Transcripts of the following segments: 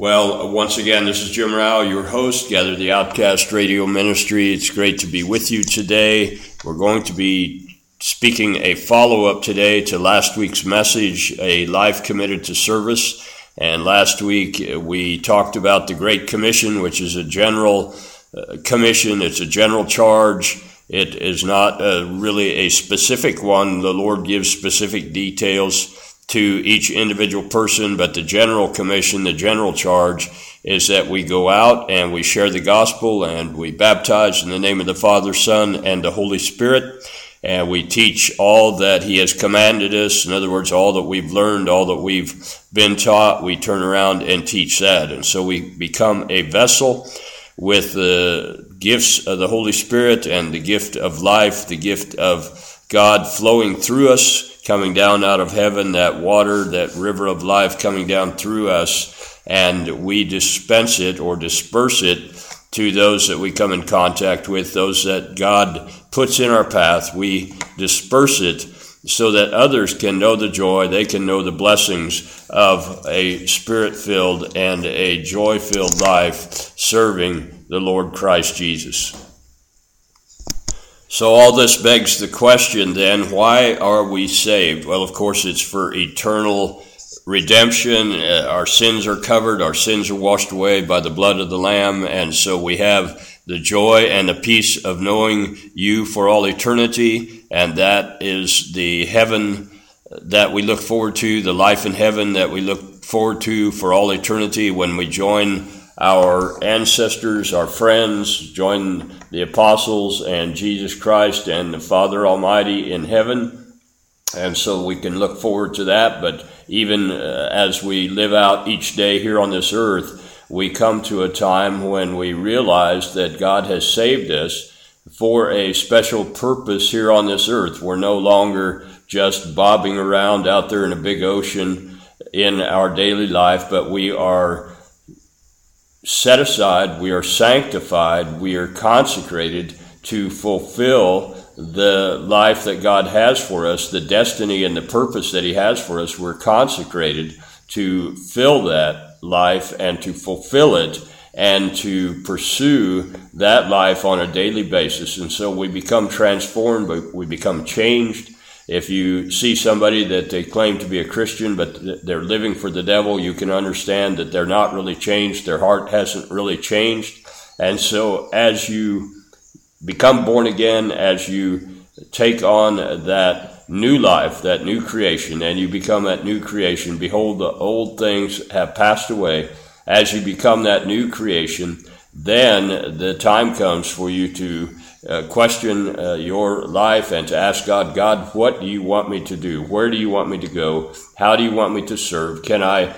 Well, once again, this is Jim Rao, your host, Gather the Outcast Radio Ministry. It's great to be with you today. We're going to be speaking a follow-up today to last week's message, A Life Committed to Service. And last week we talked about the Great Commission, which is a general commission. It's a general charge. It is not really a specific one. The Lord gives specific details to each individual person, but the general commission, the general charge is that we go out and we share the gospel and we baptize in the name of the Father, Son, and the Holy Spirit, and we teach all that He has commanded us. In other words, all that we've learned, all that we've been taught, we turn around and teach that. And so we become a vessel with the gifts of the Holy Spirit and the gift of life, the gift of God flowing through us, coming down out of heaven, that water, that river of life coming down through us, and we dispense it or disperse it to those that we come in contact with, those that God puts in our path. We disperse it so that others can know the joy, they can know the blessings of a spirit-filled and a joy-filled life serving the Lord Christ Jesus. So all this begs the question then, why are we saved? Well, of course, it's for eternal redemption. Our sins are covered. Our sins are washed away by the blood of the Lamb. And so we have the joy and the peace of knowing you for all eternity. And that is the heaven that we look forward to, the life in heaven that we look forward to for all eternity when we join our ancestors, our friends, join the apostles and Jesus Christ and the Father Almighty in heaven. And so we can look forward to that. But even as we live out each day here on this earth, we come to a time when we realize that God has saved us for a special purpose here on this earth. We're no longer just bobbing around out there in a big ocean in our daily life, but we are set aside, we are sanctified, we are consecrated to fulfill the life that God has for us, the destiny and the purpose that He has for us. We're consecrated to fill that life and to fulfill it and to pursue that life on a daily basis. And so we become transformed, we become changed. If you see somebody that they claim to be a Christian, but they're living for the devil, you can understand that they're not really changed. Their heart hasn't really changed. And so as you become born again, as you take on that new life, that new creation, and you become that new creation, behold, the old things have passed away. As you become that new creation, then the time comes for you to question your life and to ask God, what do you want me to do? Where do you want me to go? How do you want me to serve? Can I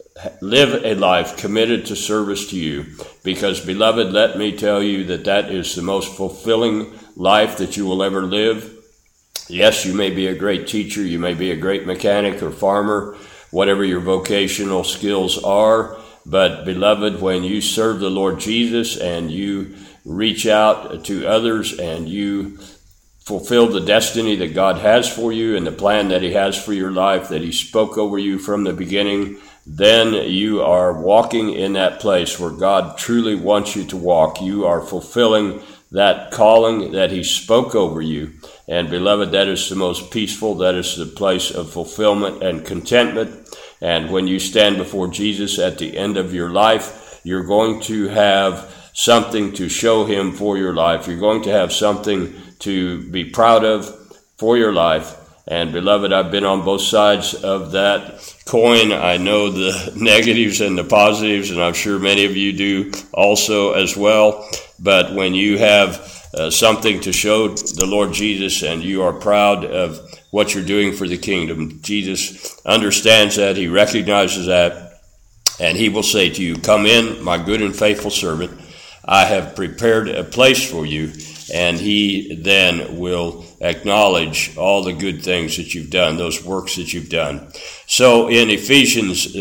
live a life committed to service to you? Because, beloved, let me tell you that is the most fulfilling life that you will ever live. Yes, you may be a great teacher, you may be a great mechanic or farmer, whatever your vocational skills are, but, beloved, when you serve the Lord Jesus and you reach out to others and you fulfill the destiny that God has for you and the plan that He has for your life, that He spoke over you from the beginning, then you are walking in that place where God truly wants you to walk. You are fulfilling that calling that He spoke over you. And, beloved, that is the most peaceful, that is the place of fulfillment and contentment. And when you stand before Jesus at the end of your life, you're going to have something to show Him for your life. You're going to have something to be proud of for your life. And, beloved, I've been on both sides of that coin. I know the negatives and the positives, and I'm sure many of you do also as well. But when you have something to show the Lord Jesus and you are proud of what you're doing for the kingdom, Jesus understands that, He recognizes that, and He will say to you, "Come in, my good and faithful servant. I have prepared a place for you." And He then will acknowledge all the good things that you've done, those works that you've done. So in Ephesians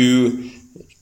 2,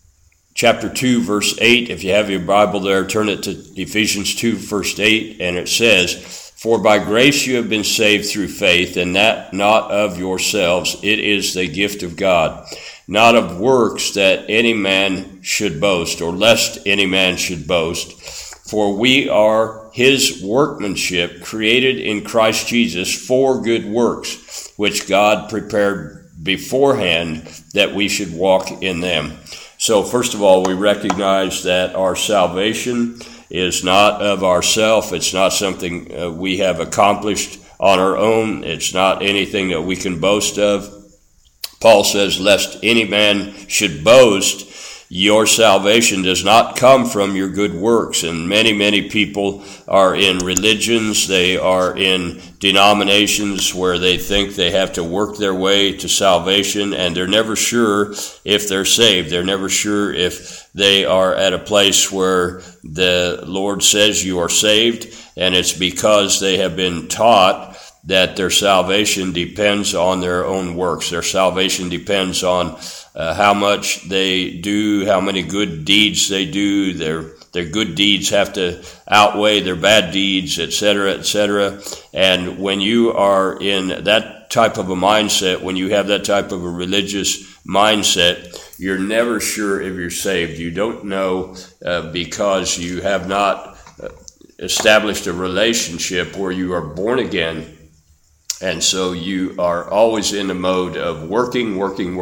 chapter 2, verse 8, if you have your Bible there, turn it to Ephesians 2, verse 8, and it says, "For by grace you have been saved through faith, and that not of yourselves, it is the gift of God, not of works that any man should boast, or lest any man should boast. For we are his workmanship, created in Christ Jesus for good works, which God prepared beforehand that we should walk in them. So first of all, we recognize that our salvation is not of ourself. It's not something we have accomplished on our own. It's not anything that we can boast of. Paul says, lest any man should boast. Your salvation does not come from your good works. And many people are in religions, they are in denominations where they think they have to work their way to salvation, and they're never sure if they're saved. They're never sure if they are at a place where the Lord says you are saved, and it's because they have been taught that their salvation depends on their own works. Their salvation depends on how much they do, how many good deeds they do. Their good deeds have to outweigh their bad deeds, etc., etc. And when you are in that type of a mindset, when you have that type of a religious mindset, you're never sure if you're saved. You don't know because you have not established a relationship where you are born again. And so you are always in the mode of working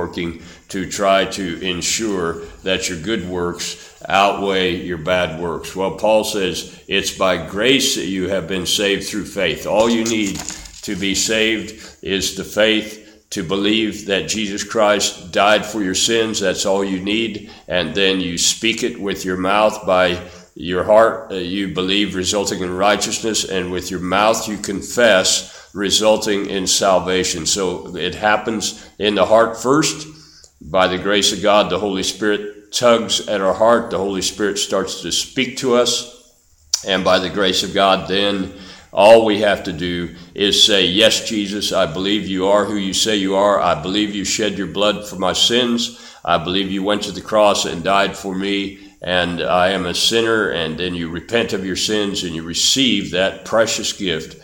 to try to ensure that your good works outweigh your bad works. Well, Paul says it's by grace that you have been saved through faith. All you need to be saved is the faith to believe that Jesus Christ died for your sins. That's all you need. And then you speak it with your mouth. By your heart, you believe, resulting in righteousness. And with your mouth, you confess, resulting in salvation. So it happens in the heart first. By the grace of God, the Holy Spirit tugs at our heart. The Holy Spirit starts to speak to us. And by the grace of God, then all we have to do is say, yes, Jesus, I believe you are who you say you are. I believe you shed your blood for my sins. I believe you went to the cross and died for me, and I am a sinner. And then you repent of your sins and you receive that precious gift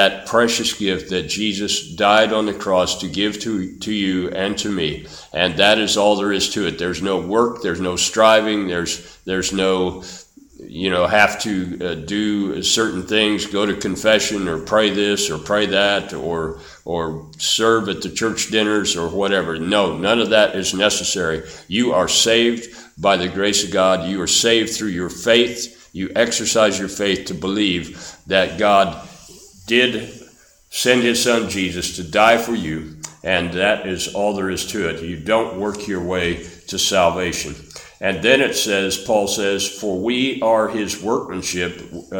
that Jesus died on the cross to give to you and to me. And that is all there is to it. There's no work, there's no striving, there's no, have to do certain things, go to confession or pray this or pray that or serve at the church dinners or whatever. No, none of that is necessary. You are saved by the grace of God. You are saved through your faith. You exercise your faith to believe that God did send his son Jesus to die for you, and that is all there is to it. You don't work your way to salvation. And then it says, Paul says, for we are his workmanship,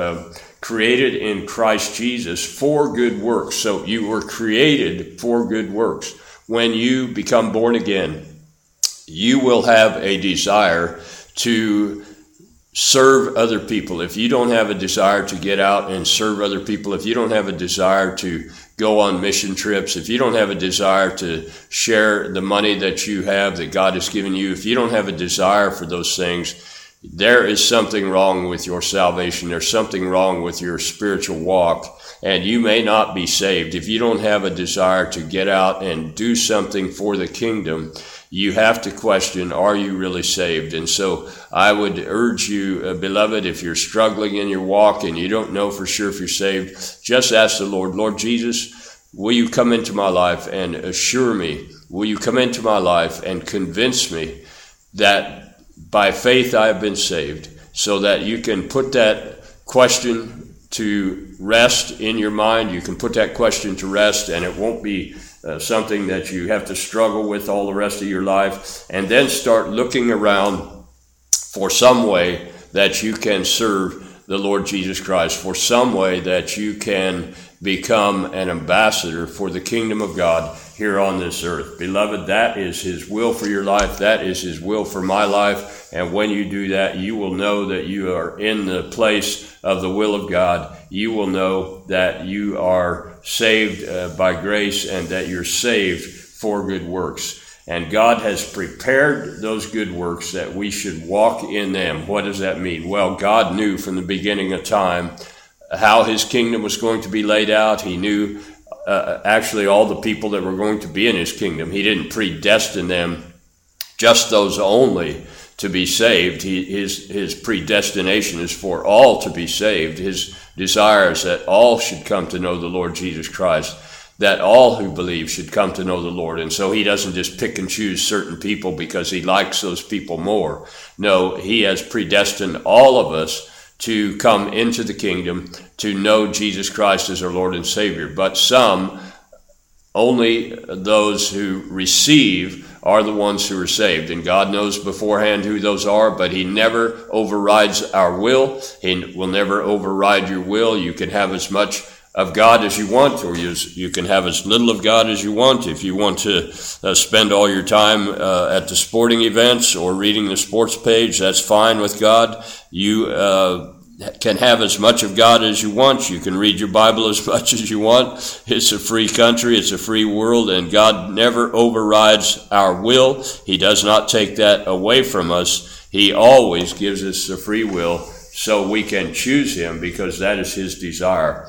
created in Christ Jesus for good works. So you were created for good works. When you become born again, you will have a desire to serve other people. If you don't have a desire to get out and serve other people, if you don't have a desire to go on mission trips, if you don't have a desire to share the money that you have that God has given you, if you don't have a desire for those things, there is something wrong with your salvation. There's something wrong with your spiritual walk, and you may not be saved. If you don't have a desire to get out and do something for the kingdom, you have to question, are you really saved? And so I would urge you, beloved, if you're struggling in your walk and you don't know for sure if you're saved, just ask the Lord, Lord Jesus, will you come into my life and assure me? Will you come into my life and convince me that by faith I have been saved, so that you can put that question to rest in your mind. You can put that question to rest, and it won't be something that you have to struggle with all the rest of your life. And then start looking around for some way that you can serve the Lord Jesus Christ, for some way that you can become an ambassador for the kingdom of God here on this earth. Beloved, that is his will for your life. That is his will for my life. And when you do that, you will know that you are in the place of the will of God. You will know that you are saved by grace, and that you're saved for good works. And God has prepared those good works that we should walk in them. What does that mean? Well, God knew from the beginning of time how his kingdom was going to be laid out. He knew actually all the people that were going to be in his kingdom. He didn't predestine them just those only to be saved. His predestination is for all to be saved. His desire is that all should come to know the Lord Jesus Christ, that all who believe should come to know the Lord. And so he doesn't just pick and choose certain people because he likes those people more. No, he has predestined all of us to come into the kingdom, to know Jesus Christ as our Lord and Savior. But some, only those who receive, are the ones who are saved. And God knows beforehand who those are, but he never overrides our will. He will never override your will. You can have as much of God as you want, or you can have as little of God as you want. If you want to spend all your time at the sporting events or reading the sports page, that's fine with God. You can have as much of God as you want. You can read your Bible as much as you want. It's a free country. It's a free world, and God never overrides our will. He does not take that away from us. He always gives us a free will so we can choose him, because that is his desire.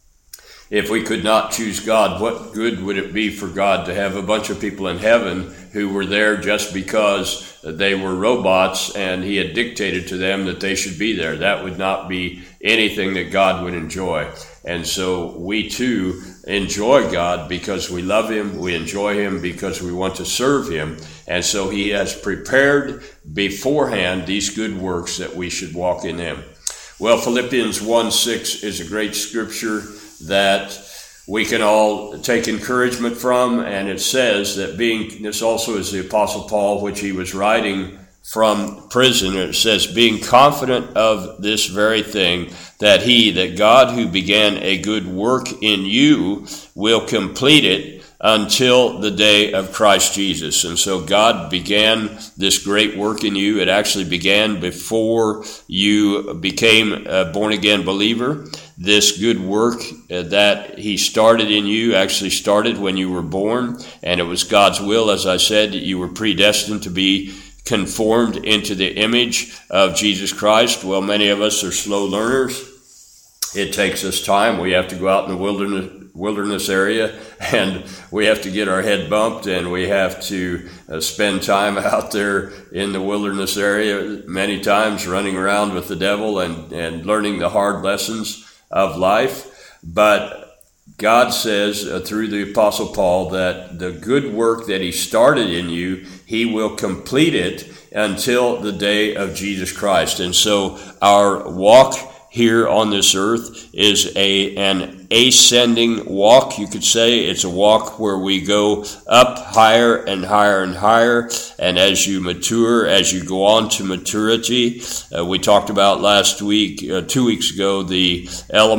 If we could not choose God, what good would it be for God to have a bunch of people in heaven who were there just because they were robots and he had dictated to them that they should be there? That would not be anything that God would enjoy. And so we too enjoy God because we love him. We enjoy him because we want to serve him. And so he has prepared beforehand these good works that we should walk in them. Well, Philippians 1:6 is a great scripture that we can all take encouragement from, and it says that this also is the Apostle Paul, which he was writing from prison. It says, being confident of this very thing, that God who began a good work in you will complete it until the day of Christ Jesus. And so God began this great work in you. It actually began before you became a born-again believer. This good work that he started in you actually started when you were born, and it was God's will, as I said, that you were predestined to be conformed into the image of Jesus Christ. Well, many of us are slow learners. It takes us time. We have to go out in the wilderness area, and we have to get our head bumped, and we have to spend time out there in the wilderness area many times running around with the devil and learning the hard lessons of life. But God says through the Apostle Paul that the good work that he started in you, he will complete it until the day of Jesus Christ. And so our walk here on this earth is an ascending walk, you could say. It's a walk where we go up higher and higher and higher. And as you mature, as you go on to maturity, we talked about last week, 2 weeks ago, the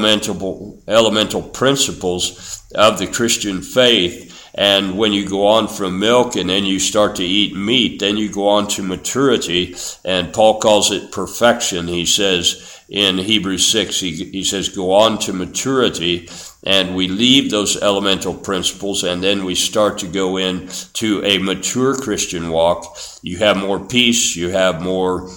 elemental principles of the Christian faith. And when you go on from milk and then you start to eat meat, then you go on to maturity. And Paul calls it perfection. He says in Hebrews 6, he says, go on to maturity. And we leave those elemental principles, and then we start to go in to a mature Christian walk. You have more peace, you have more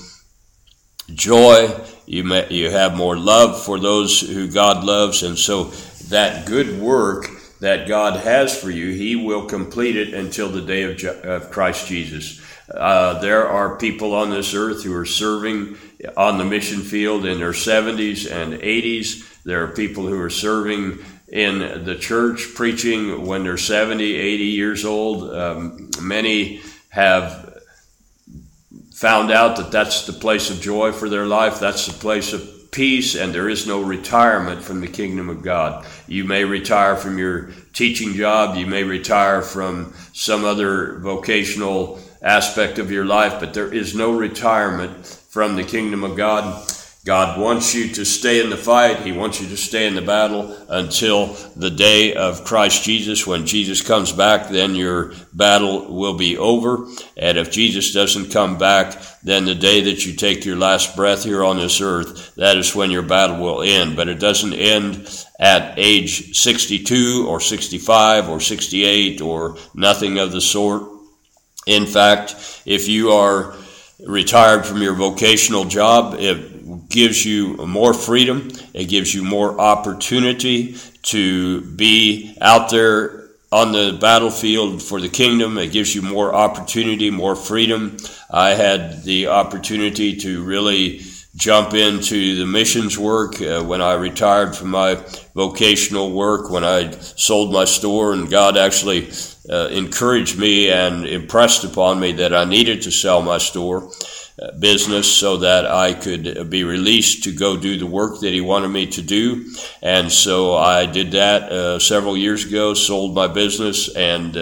joy, you have more love for those who God loves. And so that good work that God has for you, he will complete it until the day of Christ Jesus. There are people on this earth who are serving on the mission field in their 70s and 80s. There are people who are serving in the church preaching when they're 70, 80 years old. Many have found out that that's the place of joy for their life. That's the place of peace, and there is no retirement from the kingdom of God. You may retire from your teaching job, you may retire from some other vocational aspect of your life, but there is no retirement from the kingdom of God. God wants you to stay in the fight. He wants you to stay in the battle until the day of Christ Jesus. When Jesus comes back, then your battle will be over. And if Jesus doesn't come back, then the day that you take your last breath here on this earth, that is when your battle will end. But it doesn't end at age 62 or 65 or 68 or nothing of the sort. In fact, if you are retired from your vocational job, it gives you more freedom. It gives you more opportunity to be out there on the battlefield for the kingdom. It gives you more opportunity, more freedom. I had the opportunity to really jump into the missions work when I retired from my vocational work, when I sold my store, and God actually encouraged me and impressed upon me that I needed to sell my store business so that I could be released to go do the work that he wanted me to do. And so I did that several years ago, sold my business, and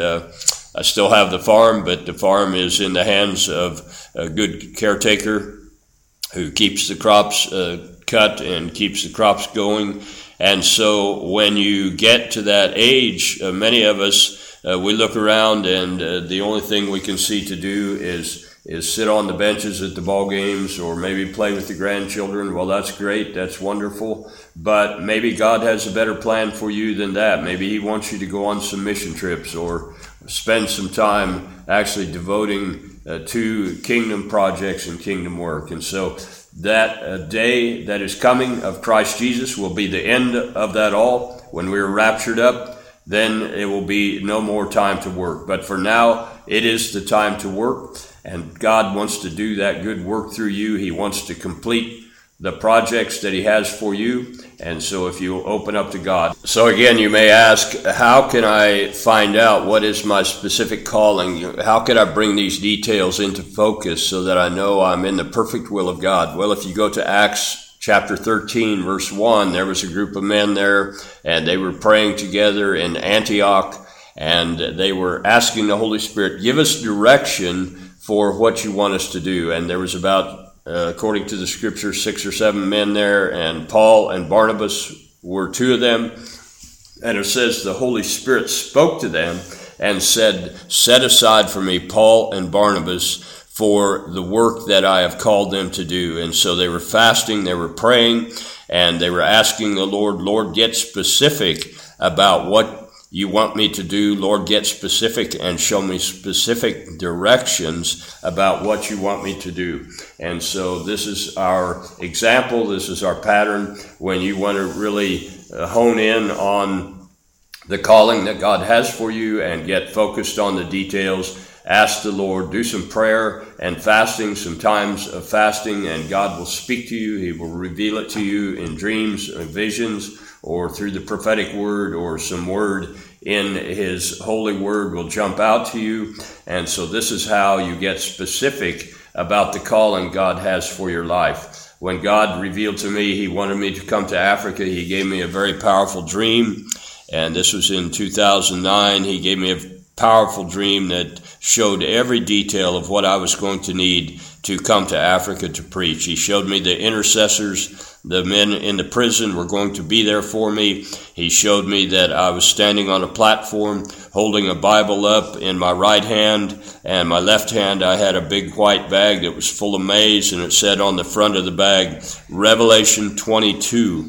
I still have the farm, but the farm is in the hands of a good caretaker who keeps the crops cut and keeps the crops going. And so when you get to that age, many of us, we look around and the only thing we can see to do is sit on the benches at the ball games or maybe play with the grandchildren. Well, that's great. That's wonderful. But maybe God has a better plan for you than that. Maybe he wants you to go on some mission trips or spend some time actually devoting to kingdom projects and kingdom work. And so that day that is coming of Christ Jesus will be the end of that all. When we're raptured up, then it will be no more time to work. But for now, it is the time to work. And God wants to do that good work through you. He wants to complete the projects that he has for you. And so if you open up to God. So again, you may ask, how can I find out what is my specific calling? How can I bring these details into focus so that I know I'm in the perfect will of God? Well, if you go to Acts chapter 13, verse 1, there was a group of men there, and they were praying together in Antioch, and they were asking the Holy Spirit, give us direction for what you want us to do. And there was about, according to the scripture, 6 or 7 men there, and Paul and Barnabas were 2 of them. And it says the Holy Spirit spoke to them and said, set aside for me Paul and Barnabas for the work that I have called them to do. And so they were fasting, they were praying, and they were asking the Lord, get specific about what you want me to do. Lord, get specific and show me specific directions about what you want me to do. And so this is our example. This is our pattern when you want to really hone in on the calling that God has for you and get focused on the details. Ask the Lord, do some prayer and fasting, some times of fasting, and God will speak to you. He will reveal it to you in dreams and visions, or through the prophetic word, or some word in his holy word will jump out to you. And so this is how you get specific about the calling God has for your life. When God revealed to me he wanted me to come to Africa, he gave me a very powerful dream. And this was in 2009. He gave me a powerful dream that showed every detail of what I was going to need to come to Africa to preach. He showed me the intercessors. The men in the prison were going to be there for me. He showed me that I was standing on a platform holding a Bible up in my right hand, and my left hand I had a big white bag that was full of maize, and it said on the front of the bag, Revelation 22,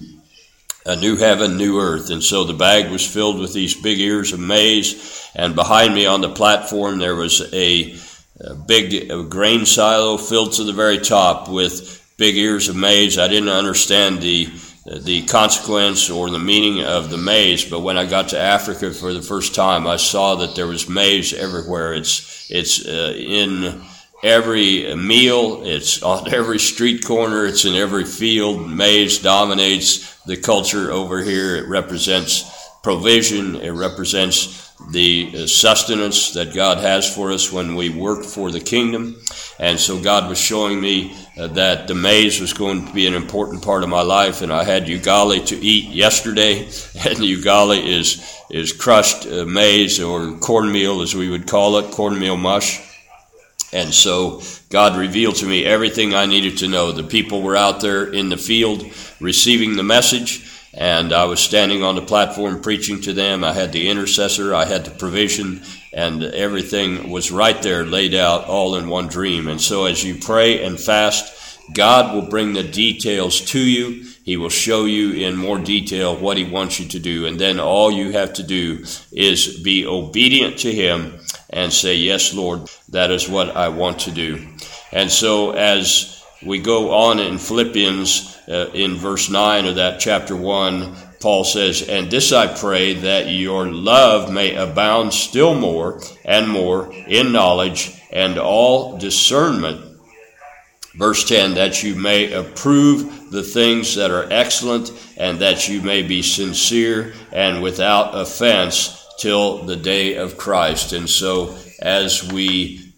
a new heaven, new earth. And so the bag was filled with these big ears of maize, and behind me on the platform there was a big grain silo filled to the very top with big ears of maize. I didn't understand the consequence or the meaning of the maize, but when I got to Africa for the first time, I saw that there was maize everywhere. It's in every meal, it's on every street corner, it's in every field. Maize dominates the culture over here. It represents provision. It represents the sustenance that God has for us when we work for the kingdom. And so God was showing me that the maize was going to be an important part of my life. And I had ugali to eat yesterday, and ugali is crushed maize, or cornmeal as we would call it, cornmeal mush. And so God revealed to me everything I needed to know. The people were out there in the field receiving the message, and I was standing on the platform preaching to them. I had the intercessor, I had the provision, and everything was right there laid out all in one dream. And so as you pray and fast, God will bring the details to you. He will show you in more detail what he wants you to do. And then all you have to do is be obedient to him and say, yes, Lord, that is what I want to do. And so as we go on in Philippians, in verse 9 of that chapter 1, Paul says, and this I pray, that your love may abound still more and more in knowledge and all discernment. Verse 10, that you may approve the things that are excellent, and that you may be sincere and without offense till the day of Christ. And so as we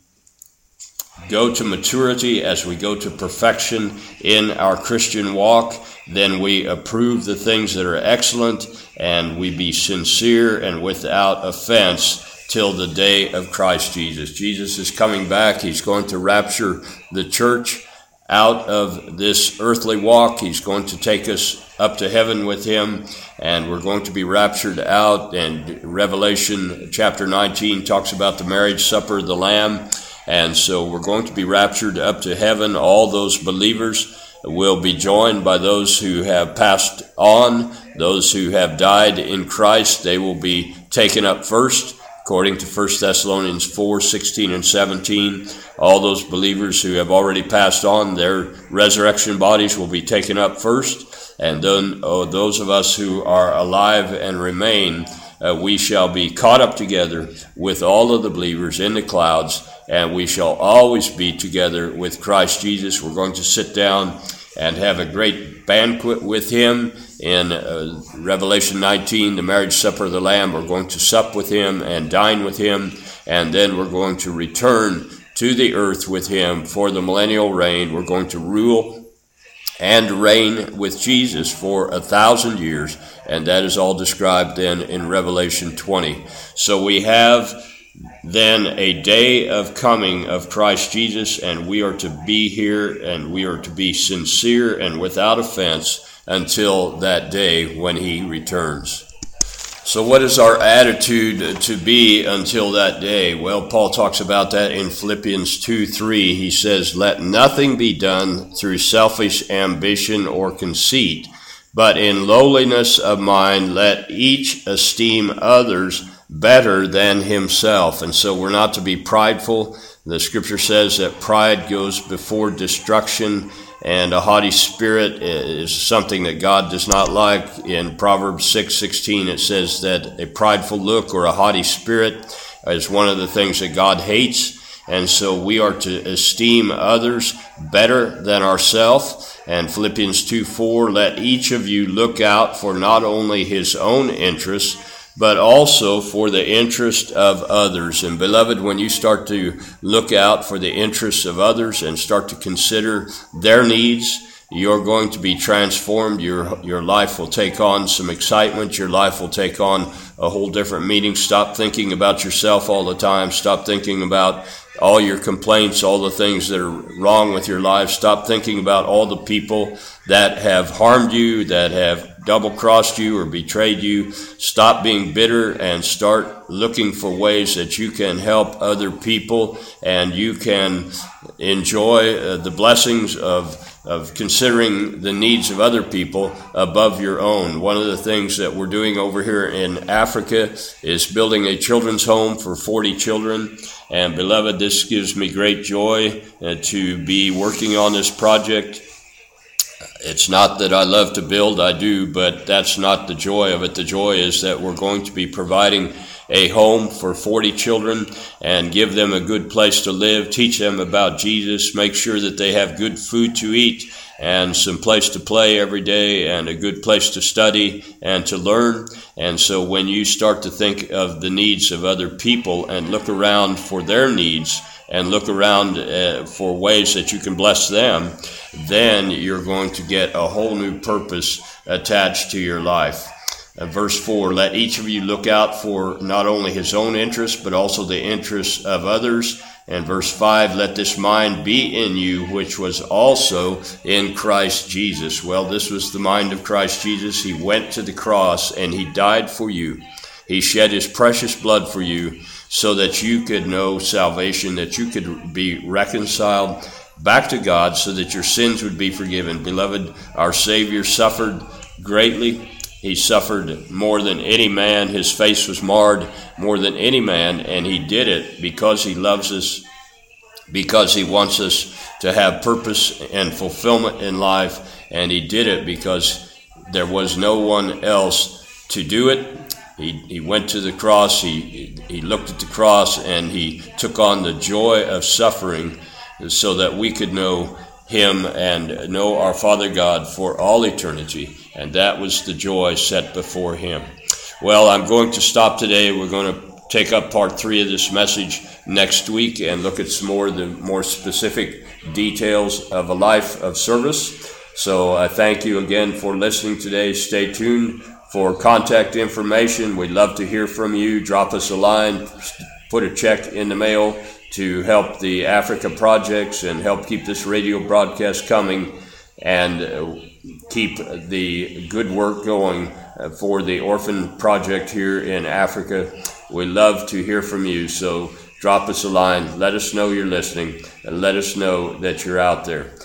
go to maturity, as we go to perfection in our Christian walk, then we approve the things that are excellent, and we be sincere and without offense till the day of Christ Jesus. Jesus is coming back. He's going to rapture the church out of this earthly walk. He's going to take us up to heaven with him, and we're going to be raptured out. And Revelation chapter 19 talks about the marriage supper of the Lamb. And so we're going to be raptured up to heaven. All those believers will be joined by those who have passed on, those who have died in Christ. They will be taken up first, according to 1 Thessalonians 4:16 and 17. All those believers who have already passed on, their resurrection bodies will be taken up first. And then those of us who are alive and remain, we shall be caught up together with all of the believers in the clouds, and we shall always be together with Christ Jesus. We're going to sit down and have a great banquet with him in Revelation 19, the marriage supper of the Lamb. We're going to sup with him and dine with him, and then we're going to return to the earth with him for the millennial reign. We're going to rule and reign with Jesus for 1,000 years, and that is all described then in Revelation 20. So we have then a day of coming of Christ Jesus, and we are to be here, and we are to be sincere and without offense until that day when he returns. So what is our attitude to be until that day? Well, Paul talks about that in Philippians 2:3. He says, let nothing be done through selfish ambition or conceit, but in lowliness of mind let each esteem others better than himself. And so we're not to be prideful. The scripture says that pride goes before destruction, and a haughty spirit is something that God does not like. In Proverbs 6:16, it says that a prideful look or a haughty spirit is one of the things that God hates. And so we are to esteem others better than ourselves. And Philippians 2:4, let each of you look out for not only his own interests, but also for the interest of others. And beloved, when you start to look out for the interests of others and start to consider their needs, you're going to be transformed. Your life will take on some excitement. Your life will take on a whole different meaning. Stop thinking about yourself all the time. Stop thinking about all your complaints, all the things that are wrong with your life. Stop thinking about all the people that have harmed you, that have double-crossed you or betrayed you. Stop being bitter and start looking for ways that you can help other people, and you can enjoy the blessings of considering the needs of other people above your own. One of the things that we're doing over here in Africa is building a children's home for 40 children. And beloved, this gives me great joy to be working on this project. It's not that I love to build, I do, but that's not the joy of it. The joy is that we're going to be providing a home for 40 children and give them a good place to live, teach them about Jesus, make sure that they have good food to eat and some place to play every day and a good place to study and to learn. And so when you start to think of the needs of other people and look around for their needs and look around for ways that you can bless them, then you're going to get a whole new purpose attached to your life. Verse 4, let each of you look out for not only his own interests, but also the interests of others. And verse 5, let this mind be in you, which was also in Christ Jesus. Well, this was the mind of Christ Jesus. He went to the cross and he died for you. He shed his precious blood for you so that you could know salvation, that you could be reconciled back to God so that your sins would be forgiven. Beloved, our Savior suffered greatly. He suffered more than any man. His face was marred more than any man, and he did it because he loves us, because he wants us to have purpose and fulfillment in life, and he did it because there was no one else to do it. He went to the cross, he looked at the cross, and he took on the joy of suffering so that we could know him and know our Father God for all eternity. And that was the joy set before him. Well, I'm going to stop today. We're going to take up part 3 of this message next week and look at some more of the more specific details of a life of service. So I thank you again for listening today. Stay tuned for contact information. We'd love to hear from you. Drop us a line, put a check in the mail to help the Africa projects and help keep this radio broadcast coming and keep the good work going for the orphan project here in Africa. We love to hear from you, so drop us a line. Let us know you're listening, and let us know that you're out there.